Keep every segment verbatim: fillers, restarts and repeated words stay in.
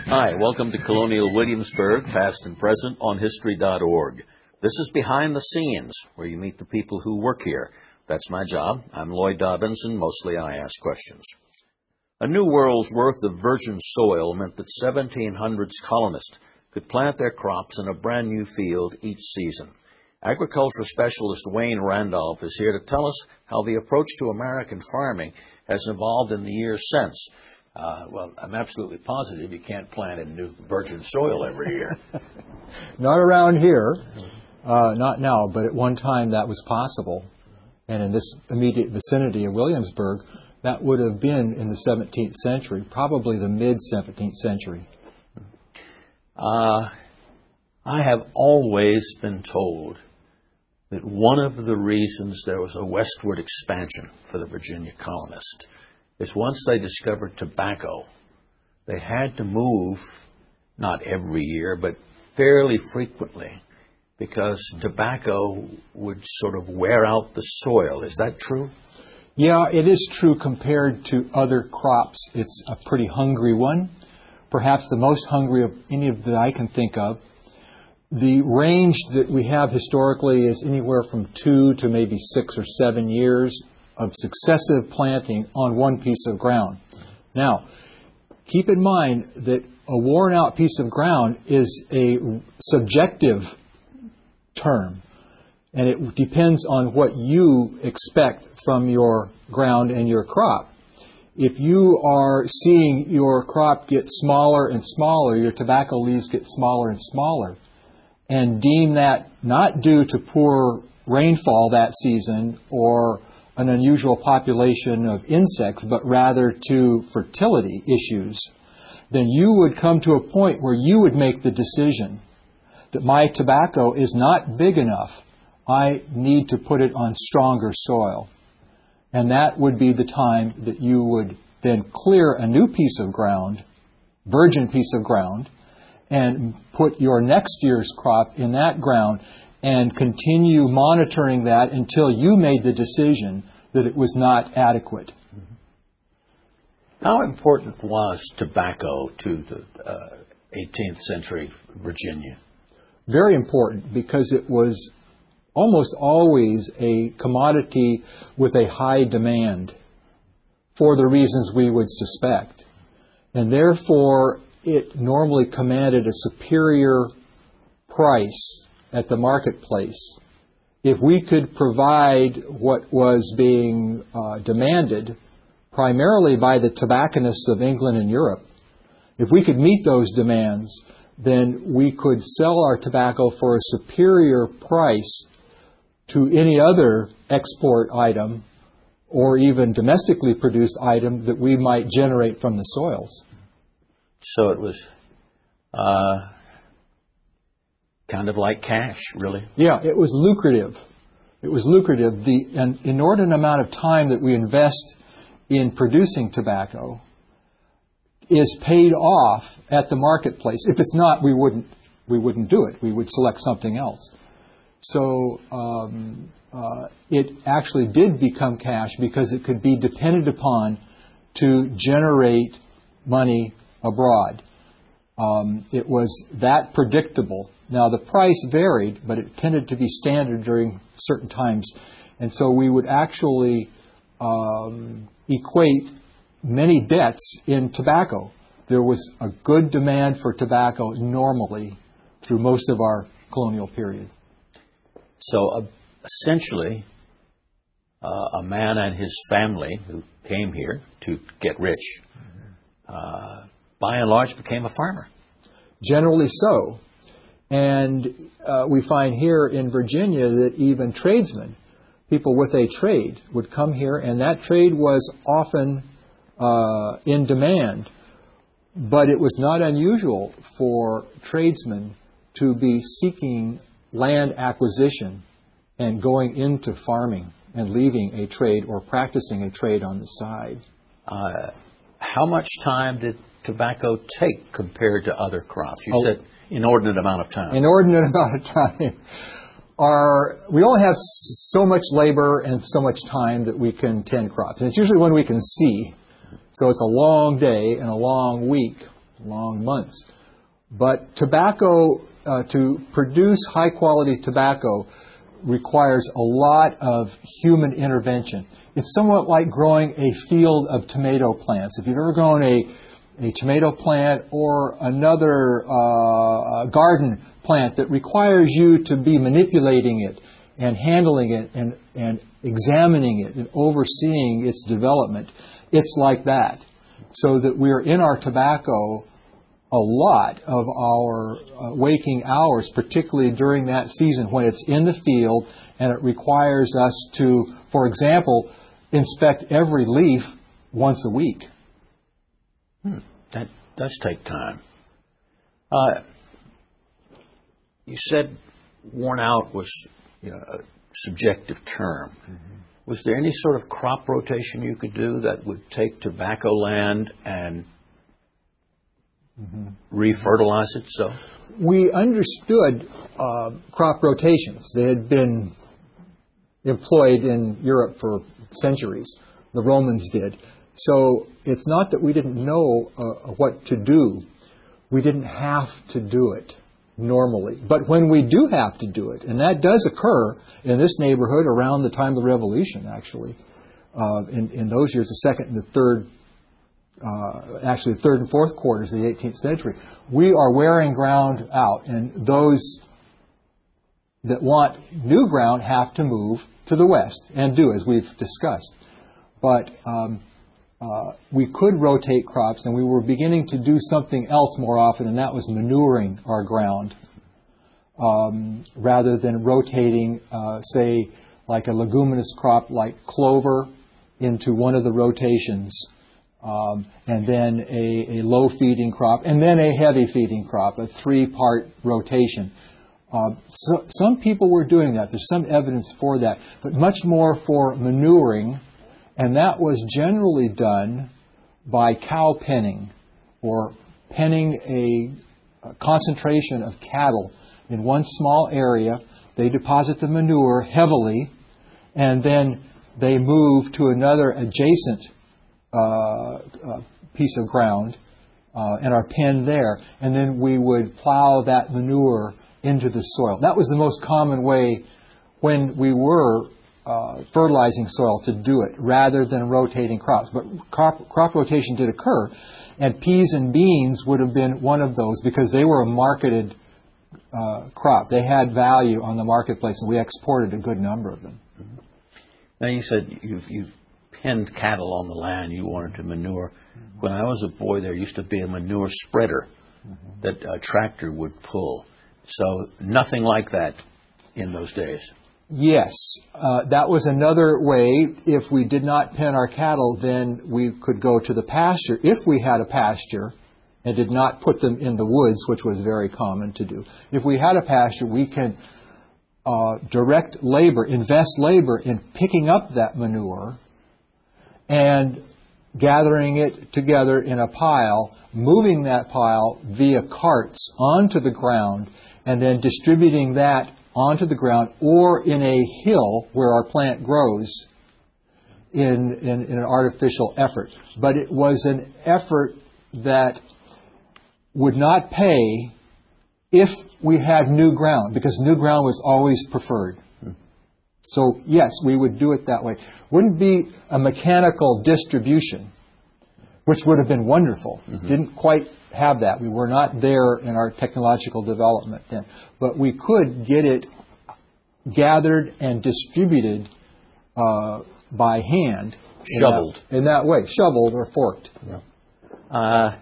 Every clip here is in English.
Hi, welcome to Colonial Williamsburg, past and present on history dot org. This is Behind the Scenes, where you meet the people who work here. That's my job. I'm Lloyd Dobbins, and mostly I ask questions. A new world's worth of virgin soil meant that seventeen hundreds colonists could plant their crops in a brand new field each season. Agriculture specialist Wayne Randolph is here to tell us how the approach to American farming has evolved in the years since. Uh, well, I'm absolutely positive you can't plant in new virgin soil every year. Not around here, uh, not now, but at one time that was possible. And in this immediate vicinity of Williamsburg, that would have been in the seventeenth century, probably the mid-seventeenth century. Uh, I have always been told that one of the reasons there was a westward expansion for the Virginia colonists is once they discovered tobacco, they had to move, not every year, but fairly frequently, because tobacco would sort of wear out the soil. Is that true? Yeah, it is true compared to other crops. It's a pretty hungry one, perhaps the most hungry of any of that I can think of. The range that we have historically is anywhere from two to maybe six or seven years of successive planting on one piece of ground. Now, keep in mind that a worn out piece of ground is a subjective term, and it depends on what you expect from your ground and your crop. If you are seeing your crop get smaller and smaller, your tobacco leaves get smaller and smaller, and deem that not due to poor rainfall that season or an unusual population of insects, but rather to fertility issues, then you would come to a point where you would make the decision that my tobacco is not big enough. I need to put it on stronger soil. And that would be the time that you would then clear a new piece of ground, virgin piece of ground, and put your next year's crop in that ground and continue monitoring that until you made the decision that it was not adequate. How important was tobacco to the uh, eighteenth century Virginia? Very important, because it was almost always a commodity with a high demand for the reasons we would suspect. And therefore, it normally commanded a superior price at the marketplace. If we could provide what was being uh, demanded primarily by the tobacconists of England and Europe, if we could meet those demands, then we could sell our tobacco for a superior price to any other export item or even domestically produced item that we might generate from the soils. So it was uh, kind of like cash, really. Yeah, it was lucrative. It was lucrative. The an inordinate amount of time that we invest in producing tobacco is paid off at the marketplace. If it's not, we wouldn't we wouldn't do it. We would select something else. So um, uh, it actually did become cash because it could be depended upon to generate money abroad. Um, it was that predictable. Now, the price varied, but it tended to be standard during certain times. And so we would actually um, equate many debts in tobacco. There was a good demand for tobacco normally through most of our colonial period. So uh, essentially, uh, a man and his family who came here to get rich, uh, by and large became a farmer. Generally so. And uh, we find here in Virginia that even tradesmen, people with a trade, would come here, and that trade was often uh, in demand. But it was not unusual for tradesmen to be seeking land acquisition and going into farming and leaving a trade or practicing a trade on the side. Uh, how much time did tobacco take compared to other crops? You oh, said inordinate amount of time. Inordinate amount of time. Our, we only have so much labor and so much time that we can tend crops. And it's usually when we can see. So it's a long day and a long week. long months. But tobacco, uh, to produce high-quality tobacco requires a lot of human intervention. It's somewhat like growing a field of tomato plants. If you've ever grown a, a tomato plant or another uh, garden plant that requires you to be manipulating it and handling it and, and examining it and overseeing its development, it's like that. So that we're in our tobacco a lot of our uh, waking hours, particularly during that season when it's in the field and it requires us to, for example, inspect every leaf once a week. Hmm. That does take time. Uh, you said worn out was, you know, a subjective term. Mm-hmm. Was there any sort of crop rotation you could do that would take tobacco land and mm-hmm. refertilize it? So we understood uh, crop rotations. They had been employed in Europe for centuries. The Romans did. So it's not that we didn't know uh, what to do. We didn't have to do it normally. But when we do have to do it, and that does occur in this neighborhood around the time of the Revolution, actually, uh, in, in those years, the second and the third, uh, actually the third and fourth quarters of the eighteenth century, we are wearing ground out, and those that want new ground have to move to the west, and do, as we've discussed. But um, uh, we could rotate crops, and we were beginning to do something else more often, and that was manuring our ground, um, rather than rotating, uh, say, like a leguminous crop like clover into one of the rotations, um, and then a, a low-feeding crop, and then a heavy-feeding crop, a three-part rotation. Uh, so, some people were doing that. There's some evidence for that, but much more for manuring, and that was generally done by cow penning, or penning a, a concentration of cattle in one small area. They deposit the manure heavily, and then they move to another adjacent uh, uh, piece of ground uh, and are penned there, and then we would plow that manure into the soil. That was the most common way when we were uh, fertilizing soil to do it, rather than rotating crops. But crop, crop rotation did occur, and peas and beans would have been one of those because they were a marketed uh, crop. They had value on the marketplace, and we exported a good number of them. Mm-hmm. Now, you said you've, you've penned cattle on the land you wanted to manure. Mm-hmm. When I was a boy, there used to be a manure spreader mm-hmm. that a tractor would pull. So nothing like that in those days. Yes, uh, that was another way. If we did not pen our cattle, then we could go to the pasture. If we had a pasture and did not put them in the woods, which was very common to do. If we had a pasture, we can uh, direct labor, invest labor in picking up that manure and gathering it together in a pile, moving that pile via carts onto the ground, and then distributing that onto the ground or in a hill where our plant grows in, in, in an artificial effort. But it was an effort that would not pay if we had new ground, because new ground was always preferred. So, yes, we would do it that way. Wouldn't be a mechanical distribution, which would have been wonderful. Mm-hmm. Didn't quite have that. We were not there in our technological development then. But we could get it gathered and distributed uh, by hand. Shoveled. In that, in that way. Shoveled or forked. Yeah. Uh,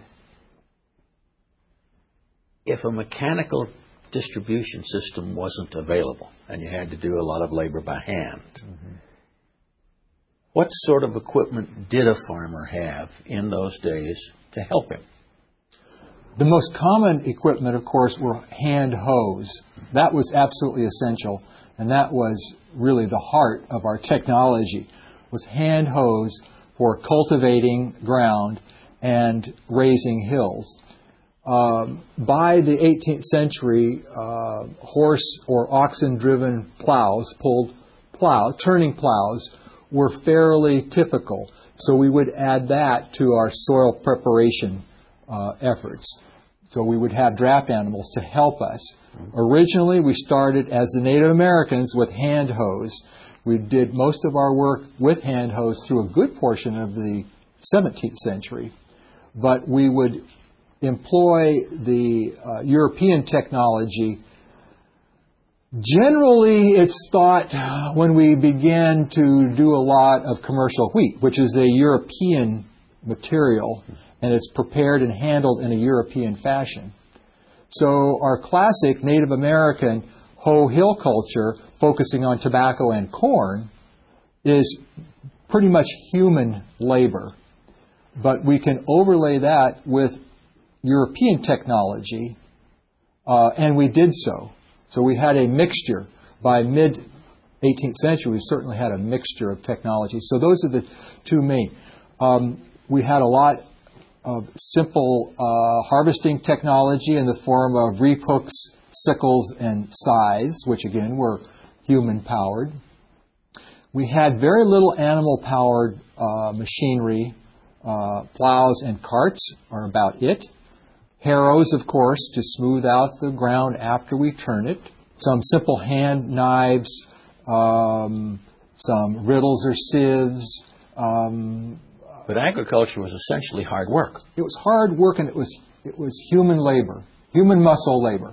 if a mechanical distribution system wasn't available and you had to do a lot of labor by hand, mm-hmm. what sort of equipment did a farmer have in those days to help him? The most common equipment, of course, were hand hoes. That was absolutely essential, and that was really the heart of our technology, was hand hoes for cultivating ground and raising hills. Um, by the eighteenth century, uh, horse or oxen-driven plows, pulled plow, turning plows, were fairly typical. So we would add that to our soil preparation uh, efforts. So we would have draft animals to help us. Originally, we started as the Native Americans with hand hoes. We did most of our work with hand hoes through a good portion of the seventeenth century. But we would employ the uh, European technology. Generally, it's thought when we began to do a lot of commercial wheat, which is a European material, and it's prepared and handled in a European fashion. So our classic Native American hoe hill culture, focusing on tobacco and corn, is pretty much human labor. But we can overlay that with European technology, uh, and we did so. So we had a mixture. By mid-eighteenth century, we certainly had a mixture of technology. So those are the two main. Um, we had a lot of simple uh, harvesting technology in the form of reap hooks, sickles, and scythes, which again were human-powered. We had very little animal-powered uh, machinery. Uh, plows and carts are about it. Harrows, of course, to smooth out the ground after we turn it. Some simple hand knives, um, some riddles or sieves. Um, but agriculture was essentially hard work. It was hard work, and it was it was human labor, human muscle labor.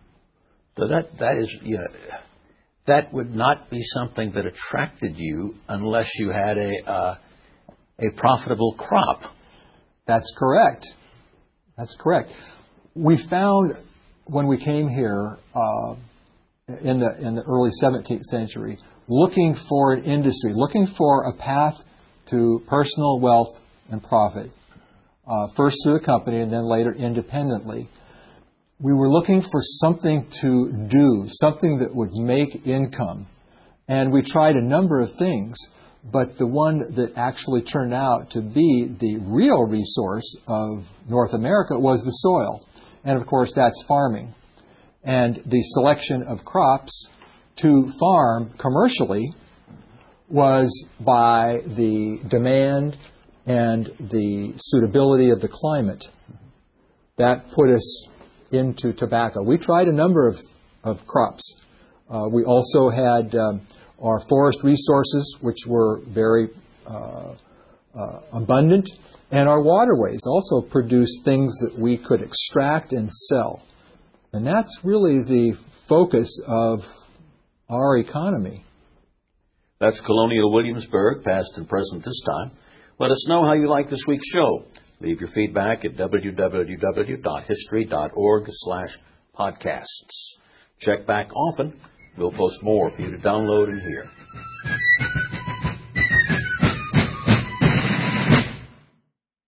So that that is yeah, that would not be something that attracted you unless you had a uh, a profitable crop. That's correct. That's correct. We found when we came here uh, in the in the early seventeenth century, looking for an industry, looking for a path to personal wealth and profit, uh, first through the company and then later independently. We were looking for something to do, something that would make income. And we tried a number of things, but the one that actually turned out to be the real resource of North America was the soil. And of course, that's farming. And the selection of crops to farm commercially was by the demand and the suitability of the climate. That put us into tobacco. We tried a number of, of crops. Uh, we also had um, our forest resources, which were very uh, uh, abundant, and our waterways also produced things that we could extract and sell. And that's really the focus of our economy. That's Colonial Williamsburg, past and present this time. Let us know how you like this week's show. Leave your feedback at w w w dot history dot org slash podcasts. Check back often. We'll post more for you to download and hear.